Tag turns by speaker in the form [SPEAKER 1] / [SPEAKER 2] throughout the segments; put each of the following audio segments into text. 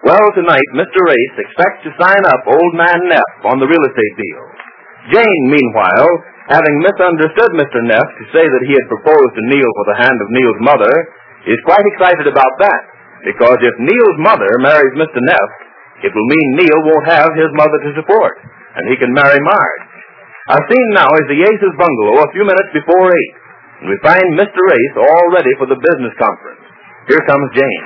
[SPEAKER 1] Well, tonight, Mr. Race expects to sign up Old Man Neff on the real estate deal. Jane, meanwhile, having misunderstood Mr. Neff to say that he had proposed to Neil for the hand of Neil's mother, is quite excited about that, because if Neil's mother marries Mr. Neff, it will mean Neil won't have his mother to support, and he can marry Marge. Our scene now is the Aces bungalow a few minutes before 8, and we find Mr. Race all ready for the business conference. Here comes Jane.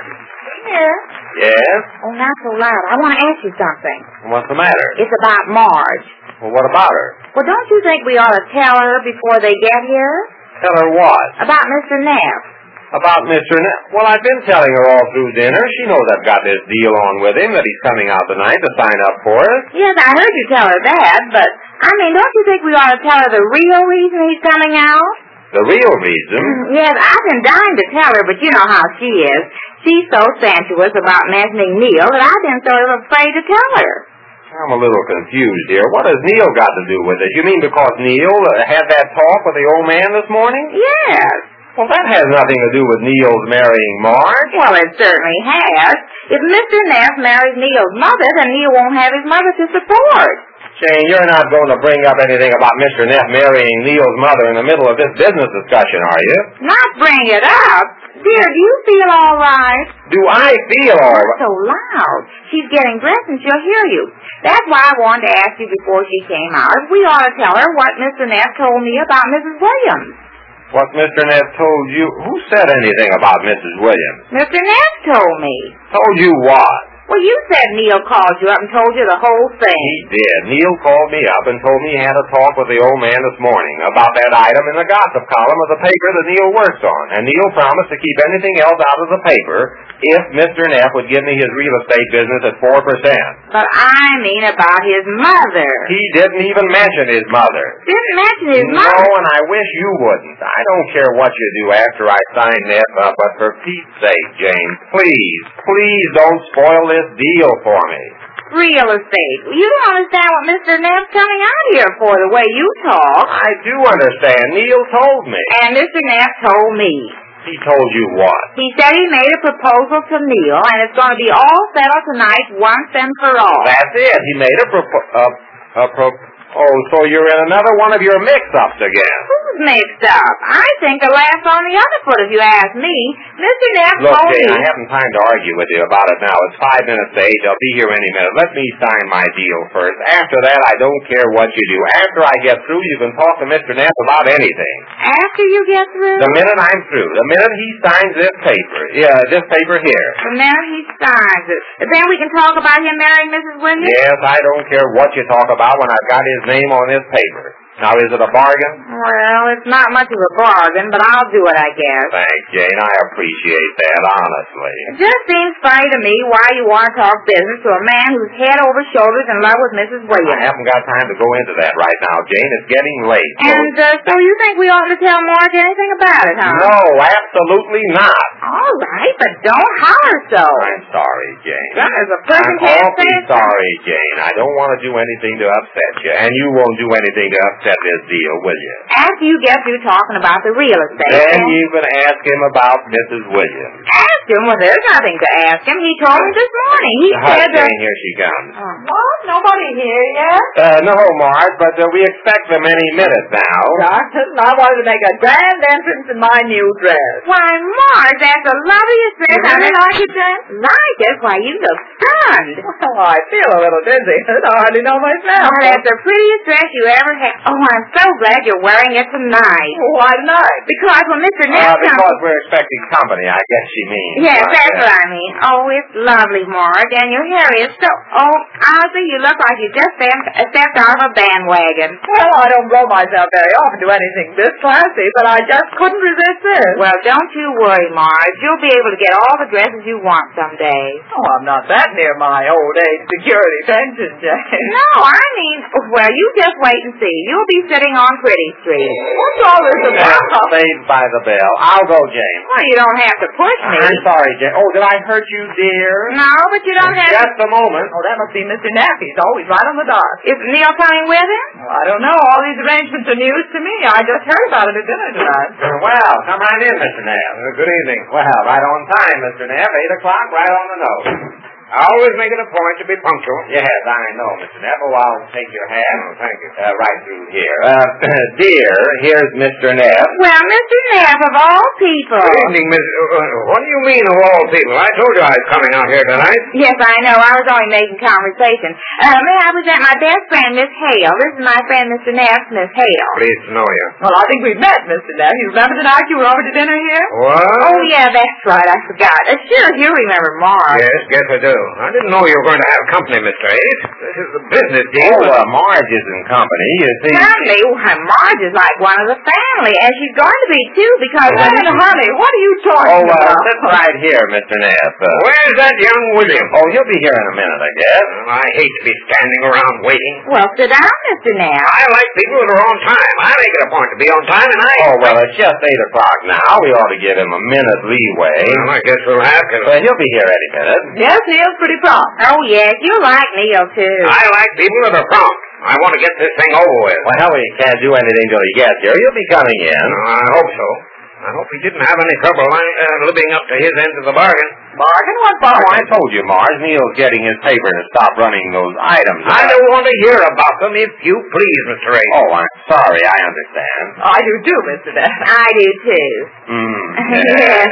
[SPEAKER 2] Here?
[SPEAKER 1] Yes?
[SPEAKER 2] Oh, not so loud. I want to ask you something.
[SPEAKER 1] What's the matter?
[SPEAKER 2] It's about Marge.
[SPEAKER 1] Well, what about her?
[SPEAKER 2] Well, don't you think we ought to tell her before they get here?
[SPEAKER 1] Tell her what?
[SPEAKER 2] About Mr. Neff.
[SPEAKER 1] About Mr. Neff? Well, I've been telling her all through dinner. She knows I've got this deal on with him, that he's coming out tonight to sign up for us.
[SPEAKER 2] Yes, I heard you tell her that, but, don't you think we ought to tell her the real reason he's coming out?
[SPEAKER 1] The real reason?
[SPEAKER 2] Yes, I've been dying to tell her, but you know how she is. She's so sensuous about mentioning Neil that I've been sort of afraid to tell her.
[SPEAKER 1] I'm a little confused here. What has Neil got to do with it? You mean because Neil had that talk with the old man this morning?
[SPEAKER 2] Yes.
[SPEAKER 1] Well, that has nothing to do with Neil's marrying Marge.
[SPEAKER 2] Well, it certainly has. If Mr. Neff marries Neil's mother, then Neil won't have his mother to support.
[SPEAKER 1] Jane, you're not going to bring up anything about Mr. Neff marrying Neil's mother in the middle of this business discussion, are you?
[SPEAKER 2] Not bring it up. Dear, do you feel all right?
[SPEAKER 1] Do I feel all right?
[SPEAKER 2] So loud. She's getting dressed and she'll hear you. That's why I wanted to ask you before she came out. We ought to tell her what Mr. Neff told me about Mrs. Williams.
[SPEAKER 1] What Mr. Neff told you? Who said anything about Mrs. Williams?
[SPEAKER 2] Mr. Neff told me.
[SPEAKER 1] Told you what?
[SPEAKER 2] Well, you said Neil called you up and told you the whole thing.
[SPEAKER 1] He did. Neil called me up and told me he had a talk with the old man this morning about that item in the gossip column of the paper that Neil works on. And Neil promised to keep anything else out of the paper if Mr. Neff would give me his real estate business at 4%.
[SPEAKER 2] But I mean about his mother.
[SPEAKER 1] He didn't even mention his mother.
[SPEAKER 2] Didn't mention his mother?
[SPEAKER 1] No, and I wish you wouldn't. I don't care what you do after I sign Neff up, but for Pete's sake, Jane, please don't spoil this deal for me.
[SPEAKER 2] Real estate. You don't understand what Mr. Neff's coming out here for, the way you talk.
[SPEAKER 1] I do understand. Neil told me.
[SPEAKER 2] And Mr. Neff told me.
[SPEAKER 1] He told you what?
[SPEAKER 2] He said he made a proposal to Neil, and it's going to be all settled tonight once and for all.
[SPEAKER 1] That's it. He made a proposal. Oh, so you're in another one of your mix-ups again.
[SPEAKER 2] Who's mixed up? I think the last on the other foot, if you ask me. Mr. Neff told me...
[SPEAKER 1] Look, Jane, I haven't time to argue with you about it now. It's 5 minutes to 8. I'll be here any minute. Let me sign my deal first. After that, I don't care what you do. After I get through, you can talk to Mr. Neff about anything.
[SPEAKER 2] After you get through?
[SPEAKER 1] The minute I'm through. The minute he signs this paper. Yeah, this paper here.
[SPEAKER 2] The minute he signs it. Then we can talk about him marrying Mrs. Williams?
[SPEAKER 1] Yes, I don't care what you talk about when I've got his name on this paper. Now, is it a bargain?
[SPEAKER 2] Well, it's not much of a bargain, but I'll do it, I guess.
[SPEAKER 1] Thanks, Jane. I appreciate that, honestly.
[SPEAKER 2] It just seems funny to me why you want to talk business to a man who's head over shoulders in love with Mrs. Williams.
[SPEAKER 1] I haven't got time to go into that right now, Jane. It's getting late.
[SPEAKER 2] And so you think we ought to tell Marge anything about it, huh?
[SPEAKER 1] No, absolutely not.
[SPEAKER 2] All right, but don't holler so.
[SPEAKER 1] I'm sorry, Jane.
[SPEAKER 2] As a person
[SPEAKER 1] I'm
[SPEAKER 2] can't
[SPEAKER 1] awfully
[SPEAKER 2] say
[SPEAKER 1] sorry, Jane. I don't want to do anything to upset you, and you won't do anything to upset this deal, will you?
[SPEAKER 2] After you get through talking about the real estate.
[SPEAKER 1] Then you can ask him about Mrs. Williams.
[SPEAKER 2] Ask him? Well, there's nothing to ask him. He told me this morning. He said that...
[SPEAKER 1] Jane, here she comes.
[SPEAKER 2] What? Nobody here yet?
[SPEAKER 1] No, Marge, but we expect them any minute now.
[SPEAKER 3] Doctor, I wanted to make a grand entrance in my new dress.
[SPEAKER 2] Why, Marge, that's the loveliest dress.
[SPEAKER 3] You really like it, Jane?
[SPEAKER 2] Like it? Why, you look stunned.
[SPEAKER 3] Well, I feel a little dizzy. I hardly know myself.
[SPEAKER 2] Oh, that's the prettiest dress you ever had. Oh, I'm so glad you're wearing it tonight.
[SPEAKER 3] Why tonight?
[SPEAKER 2] Because when Mr. Neff comes...
[SPEAKER 1] Because we're expecting company, I guess she means.
[SPEAKER 2] Yes, that's what I mean. Oh, it's lovely, Marge, and your hair is so... Oh, Ozzy, you look like you just stepped out of a bandwagon.
[SPEAKER 3] Well, I don't blow myself very often to anything this classy, but I just couldn't resist this.
[SPEAKER 2] Well, don't you worry, Marge. You'll be able to get all the dresses you want someday.
[SPEAKER 3] Oh, I'm not that near my old age security pension, Jane.
[SPEAKER 2] No, I mean, well, you just wait and see. You'll be sitting on Pretty Street.
[SPEAKER 3] What's all this about?
[SPEAKER 1] Saved by the bell. I'll go, Jane.
[SPEAKER 2] Well, you don't have to push me.
[SPEAKER 1] I'm sorry, Jane. Oh, did I hurt you, dear?
[SPEAKER 2] No, but you don't have to...
[SPEAKER 1] Just a moment.
[SPEAKER 3] Oh, that must be Mr. Neff. He's always right on the dot.
[SPEAKER 2] Is Neil coming with him?
[SPEAKER 3] Well, I don't know. All these arrangements are news to me. I just heard about it at dinner tonight.
[SPEAKER 1] Well, come right in, Mr. Neff. Good evening. Well, right on time, Mr. Neff. 8 o'clock, right on the nose.
[SPEAKER 4] I always make it a point to be punctual.
[SPEAKER 1] Yes, I know, Mr. Neff. Oh, I'll take your hat.
[SPEAKER 4] Oh, thank you.
[SPEAKER 1] Right through here. Dear, here's Mr. Neff.
[SPEAKER 2] Well, Mr. Neff, of all people.
[SPEAKER 4] Good evening, Miss... what do you mean, of all people? I told you I was coming out here tonight.
[SPEAKER 2] Yes, I know. I was only making conversation. May I present my best friend, Miss Hale? This is my friend, Mr. Neff, Miss Hale.
[SPEAKER 4] Pleased to know you.
[SPEAKER 3] Well, I think we've met, Mr. Neff. You remember tonight you were over to dinner here?
[SPEAKER 4] What?
[SPEAKER 2] Oh, yeah, that's right. I forgot. Sure, you remember Marge.
[SPEAKER 4] Yes, guess I do. I didn't know you were going to have company, Mr. Ace. This is a business deal.
[SPEAKER 1] Marge isn't company, you see.
[SPEAKER 2] Certainly. Why, Marge is like one of the family, and she's going to be, too, because...
[SPEAKER 3] honey, what are you talking about?
[SPEAKER 1] Sit right here, Mr. Neff.
[SPEAKER 4] Where's that young William?
[SPEAKER 1] Oh, he'll be here in a minute, I guess.
[SPEAKER 4] Well, I hate to be standing around waiting.
[SPEAKER 2] Well, sit down, Mr. Neff.
[SPEAKER 4] I like people that are on time. I make it a point to be on time, and I...
[SPEAKER 1] Oh, well, it's just 8 o'clock now. We ought to give him a minute leeway.
[SPEAKER 4] Well, I guess we'll have to.
[SPEAKER 1] But he'll be here any minute.
[SPEAKER 3] Yes, Neil's pretty prompt.
[SPEAKER 2] Oh, yes, you like Neil, too.
[SPEAKER 4] I like people that are prompt. I want to get this thing over with.
[SPEAKER 1] Well, he can't do anything till he gets here. He'll be coming in.
[SPEAKER 4] I hope so. I hope he didn't have any trouble living up to his end of the bargain.
[SPEAKER 3] Bargain? What bargain?
[SPEAKER 1] Oh, I told you, Marge. Neil's getting his paper to stop running those items.
[SPEAKER 4] I don't want to hear about them, if you please, Mr. Ace.
[SPEAKER 1] Oh, I'm sorry. I understand.
[SPEAKER 3] I do too, Mr. Neff.
[SPEAKER 2] I do, too.
[SPEAKER 1] Yes.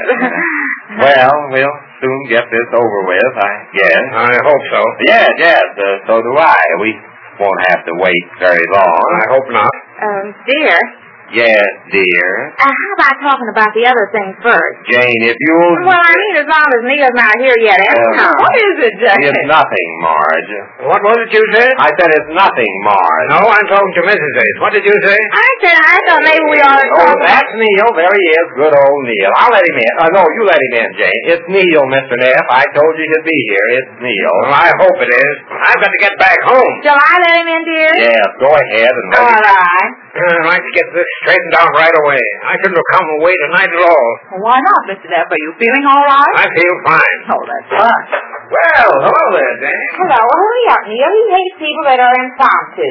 [SPEAKER 1] Well, we'll soon get this over with, I guess.
[SPEAKER 4] I hope so.
[SPEAKER 1] Yes. So do I. We won't have to wait very long.
[SPEAKER 4] I hope not.
[SPEAKER 2] Dear.
[SPEAKER 1] Yes, dear.
[SPEAKER 2] How about talking about the other thing first?
[SPEAKER 1] Jane, if you'll...
[SPEAKER 2] Well, I mean, as long as Neil's not here yet, anyhow.
[SPEAKER 3] What is it, Jane?
[SPEAKER 1] It's nothing, Marge.
[SPEAKER 4] What was it you said?
[SPEAKER 1] I said it's nothing, Marge.
[SPEAKER 4] No, I'm talking to Mrs. Ace. What did you say?
[SPEAKER 2] I thought maybe we ought to
[SPEAKER 1] Oh,
[SPEAKER 2] talk
[SPEAKER 1] that's Neil. There he is. Good old Neil. I'll let him in. No, you let him in, Jane. It's Neil, Mr. Neff. I told you he'd be here. It's Neil.
[SPEAKER 4] Well, I hope it is. I've got to get back home.
[SPEAKER 2] Shall I let him in, dear?
[SPEAKER 1] Yes, go ahead and let him.
[SPEAKER 2] All right.
[SPEAKER 4] I'd like to get this straightened out right away. I couldn't have come away tonight at all.
[SPEAKER 3] Well, why not, Mr. Neff? Are you feeling all right?
[SPEAKER 4] I feel fine.
[SPEAKER 3] Oh, that's fine.
[SPEAKER 4] Well, hello there, Jane.
[SPEAKER 2] Hello, hurry up, Neil. He hates people that are impromptu.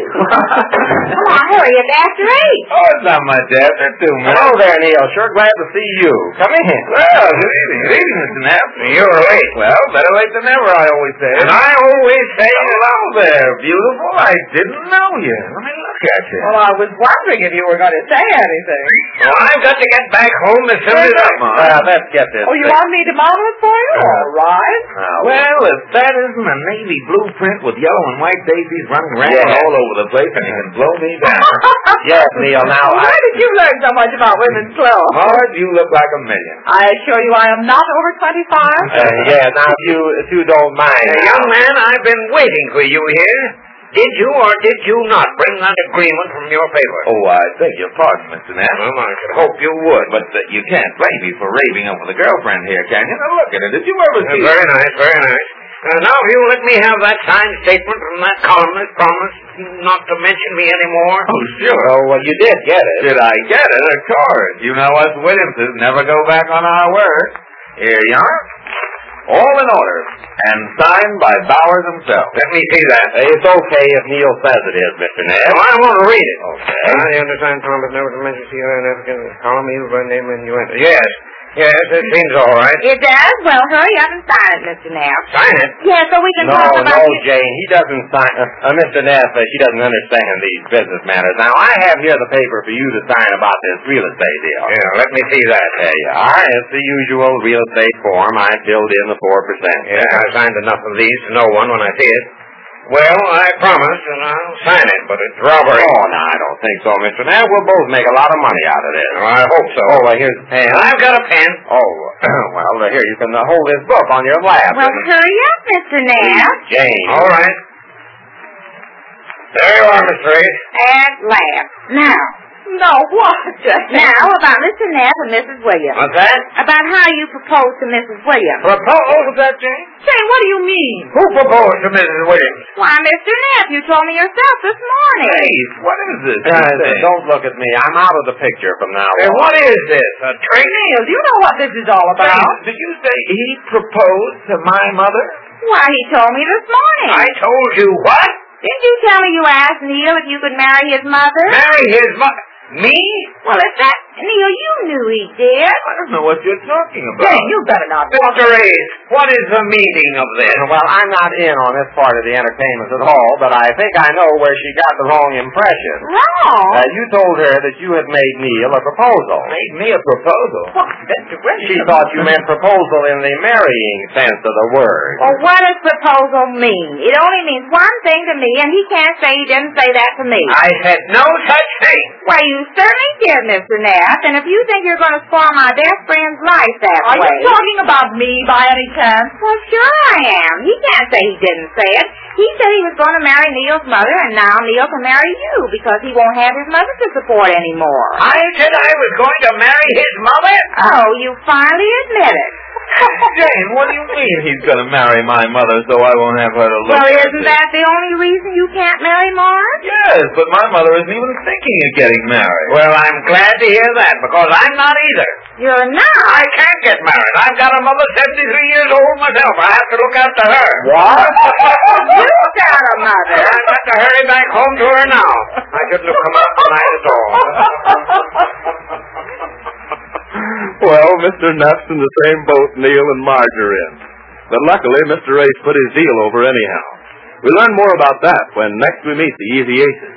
[SPEAKER 2] Come on, hurry. It's after 8.
[SPEAKER 1] Oh, it's not much after 2 minutes. Hello there, Neil. Sure glad to see you. Come in.
[SPEAKER 4] Well, good evening.
[SPEAKER 1] Good evening, Mr. Neff.
[SPEAKER 4] You're late.
[SPEAKER 1] Well, better late than never, I always say.
[SPEAKER 4] And I always say,
[SPEAKER 1] hello there, beautiful. I didn't know you. Let me look at you.
[SPEAKER 3] Well, I was wondering if you were going to say anything.
[SPEAKER 4] well, I've got to get back home as soon as
[SPEAKER 1] Let's get this.
[SPEAKER 3] Oh, you want me to model it for you? All right.
[SPEAKER 1] Well, if that isn't a Navy blueprint with yellow and white daisies running rampant all over the place, and you can blow me down. Yes, Neil, now
[SPEAKER 3] Where did you learn so much about women's clothes?
[SPEAKER 1] Marge, you look like a million.
[SPEAKER 3] I assure you I am not over 25.
[SPEAKER 1] Yeah, now if you don't mind.
[SPEAKER 4] young man, I've been waiting for you here. Did you or did you not bring that agreement from your paper?
[SPEAKER 1] Oh, I beg your pardon, Mr. Knapp.
[SPEAKER 4] Well, I should hope you would.
[SPEAKER 1] But you can't blame me for raving over the girlfriend here, can you? Now look at it. Did you ever see
[SPEAKER 4] Very nice, very nice. Now, if you let me have that signed statement from that columnist, promise not to mention me anymore.
[SPEAKER 1] Oh, sure. Oh, well, you did get it. Did I get it? Of course. You know us Williamses never go back on our word. Here you are. All in order. And signed by Bowers himself.
[SPEAKER 4] Let me see that.
[SPEAKER 1] It's okay if Neil says it is, Mr. Ness.
[SPEAKER 4] Well, I want to read it.
[SPEAKER 1] Okay.
[SPEAKER 4] I understand Thomas never to mention C.I. and African column either by name and you enter. Yes, it seems all right.
[SPEAKER 2] It does? Well, hurry up and sign it, Mr. Knapp.
[SPEAKER 4] Sign it?
[SPEAKER 2] Yeah, so we can talk about
[SPEAKER 1] No, Jane. He doesn't sign. Mr. Neff, she doesn't understand these business matters. Now, I have here the paper for you to sign about this real estate deal.
[SPEAKER 4] Yeah, let me see that.
[SPEAKER 1] There you are. It's the usual real estate form. I filled in the 4%.
[SPEAKER 4] Yeah, I signed enough of these to know one when I see it. Well, I promise, and I'll sign it, but it's robbery.
[SPEAKER 1] Oh, no, I don't think so, Mr. Neff. We'll both make a lot of money out of this.
[SPEAKER 4] Well, I hope so.
[SPEAKER 1] Oh, well, here's a pen.
[SPEAKER 4] I've got a pen.
[SPEAKER 1] Oh, well, here, you can hold this book on your lap.
[SPEAKER 2] Well, hurry up, Mr. Knapp.
[SPEAKER 1] Jane.
[SPEAKER 4] All right. There you are, Miss Grace.
[SPEAKER 2] At last. Now,
[SPEAKER 3] No, what, Jane?
[SPEAKER 2] now about Mr. Knapp and Mrs. Williams.
[SPEAKER 4] What's that?
[SPEAKER 2] About how you proposed to Mrs. Williams.
[SPEAKER 4] Proposed, that, Jane?
[SPEAKER 3] Jane, what do you mean?
[SPEAKER 4] Who proposed to Mrs. Williams?
[SPEAKER 2] Why, Mr. Knapp, you told me yourself this morning.
[SPEAKER 1] Hey, what is this? Don't look at me. I'm out of the picture from now
[SPEAKER 4] Hey,
[SPEAKER 1] on.
[SPEAKER 4] what is this? A trick?
[SPEAKER 3] Neil, do you know what this is all about?
[SPEAKER 1] Did you say he proposed to my mother?
[SPEAKER 2] Why, he told me this morning.
[SPEAKER 4] I told you what?
[SPEAKER 2] Didn't you tell me you asked Neil if you could marry his mother?
[SPEAKER 4] Marry his mother. Me?
[SPEAKER 2] Well, if Neil, you knew he did.
[SPEAKER 1] I don't know what you're talking about.
[SPEAKER 3] Jane, you better not.
[SPEAKER 4] Mr. Ace, what is the meaning of this?
[SPEAKER 5] Well, I'm not in on this part of the entertainment at all, but I think I know where she got the wrong impression.
[SPEAKER 2] Wrong?
[SPEAKER 5] You told her that you had made Neil a proposal.
[SPEAKER 1] Made me a proposal?
[SPEAKER 3] What, Mr. Wilson?
[SPEAKER 5] She thought you meant proposal in the marrying sense of the word.
[SPEAKER 2] Well, what does proposal mean? It only means one thing to me, and he can't say he didn't say that to me.
[SPEAKER 4] I said no such thing.
[SPEAKER 2] Why, you certainly did, Mr. Neff, and if you think you're going to spoil my best friend's life that
[SPEAKER 3] Are
[SPEAKER 2] way...
[SPEAKER 3] you talking about me by any chance?
[SPEAKER 2] Well, sure I am. He can't say he didn't say it. He said he was going to marry Neil's mother, and now Neil can marry you because he won't have his mother to support anymore.
[SPEAKER 4] I said I was going to marry his mother?
[SPEAKER 2] Oh, you finally admit it.
[SPEAKER 1] Jane, what do you mean he's going to marry my mother so I won't have her to look
[SPEAKER 2] Well,
[SPEAKER 1] at?
[SPEAKER 2] isn't that the only reason you can't marry Marge?
[SPEAKER 1] Yes, but my mother isn't even thinking of getting married.
[SPEAKER 4] Well, I'm glad to hear that, because I'm not either.
[SPEAKER 2] You're not.
[SPEAKER 4] I can't get married. I've got a mother 73 years old myself. I have to look after her.
[SPEAKER 5] What?
[SPEAKER 2] You've got a mother.
[SPEAKER 4] I've got to hurry back home to her now. I shouldn't have come out tonight at all.
[SPEAKER 1] Well, Mr. Neff's in the same boat Neil and Marge are in. But luckily, Mr. Ace put his deal over anyhow. We'll learn more about that when next we meet the Easy Aces.